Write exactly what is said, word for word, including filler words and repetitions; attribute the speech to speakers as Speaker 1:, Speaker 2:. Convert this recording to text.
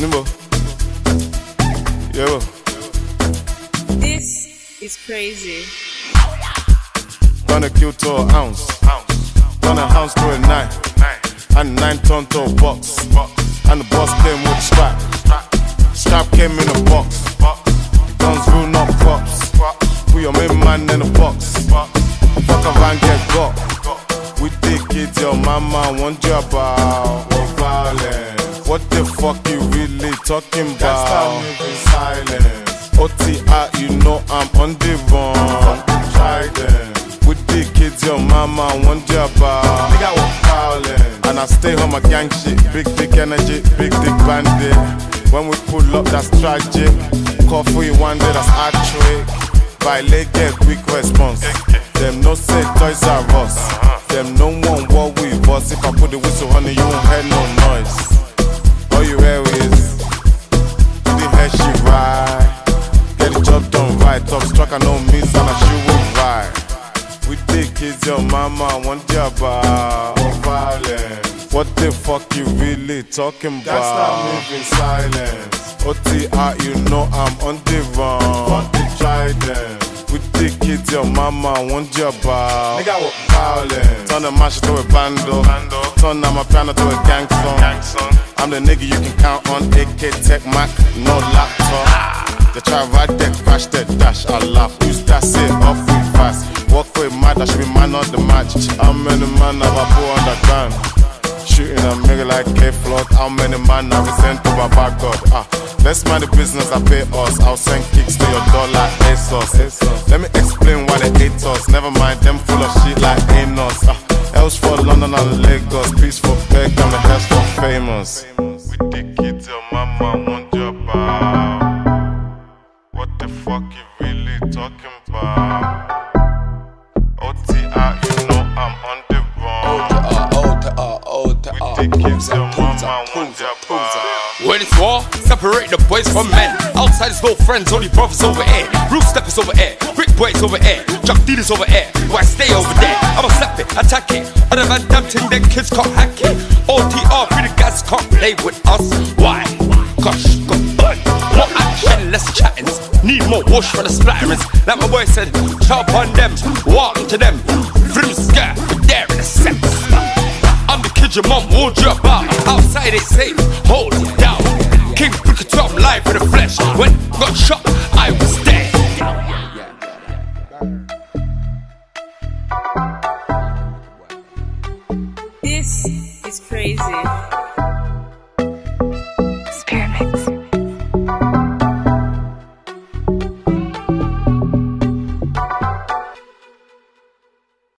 Speaker 1: Nimbo. Yo.
Speaker 2: This is crazy.
Speaker 1: Gonna kill to an ounce. Gonna ounce to a nine. And nine ton to a box. And the boss came with a strap. Strap came in a box. Guns rule not cops. Put your main man in a box. Fuck around, get got. We think it's your mama want you about. What violence? What the fuck you really talking about? Stop moving silence. O T I, you know I'm on the run. Try them. With the kids, your mama want you about. They got what violence. And I stay on my gang shit. Big dick energy, big dick bandit. When we pull up, that's tragic. Call for you one day, that's hard trick. Violate, get quick response. Them no say toys are us. Them no one what we was. If I put the whistle on it, you won't hear no noise. All you hear is the hair she ride. Get the job done right. Top struck, I no miss and I shoot will ride. We think kids, your mama want you about. What violence? What the fuck you really talking about? That's not moving silence. O T I, you know I'm on the run. Fuck the trident. With the kids, your mama want you about. Nigga, what violence? Turn the mash to a bando. Turn on my piano to a gang song. I'm the nigga you can count on. A K Tech Mac, no laptop. They try ride that, crash that, dash, I laugh. Use that, say off we fast. Walk with mad, I should be man on the match. How many man have I put on the gun? Shooting a nigga like K-Flood. How many man have we sent to Baba God? Ah, let's mind the business, I pay us. I'll send kicks to your door like ASOS. Let me explain why they hate us. Never mind, them full of shit like Anos. Ah, else for London and Lagos. Peace for Beck and the hell's for famous. We the kids, your mama want your about. What the fuck you really talking about? O T I, you know I'm on the run. We the kids, your mama want your about.
Speaker 3: When it's war, separate the boys from men. Outside is no friends, only brothers over here. Roof steppers over here, brick boys over here, drug dealers over here. Why stay over there? I'ma slap it, attack it. Other man damn thing, then kids can't hack it. O T R, free the guys can't play with us. Why? Gosh, go burn. More action, less chattings. Need more wash for the splatterings. Like my boy said, chop on them, walk to them. Frim skirt, there in the sense. I'm the kid your mom warned you about. Outside they safe, hold it down. King Brick top live in the flesh. When got shot, I was dead.
Speaker 2: This is crazy.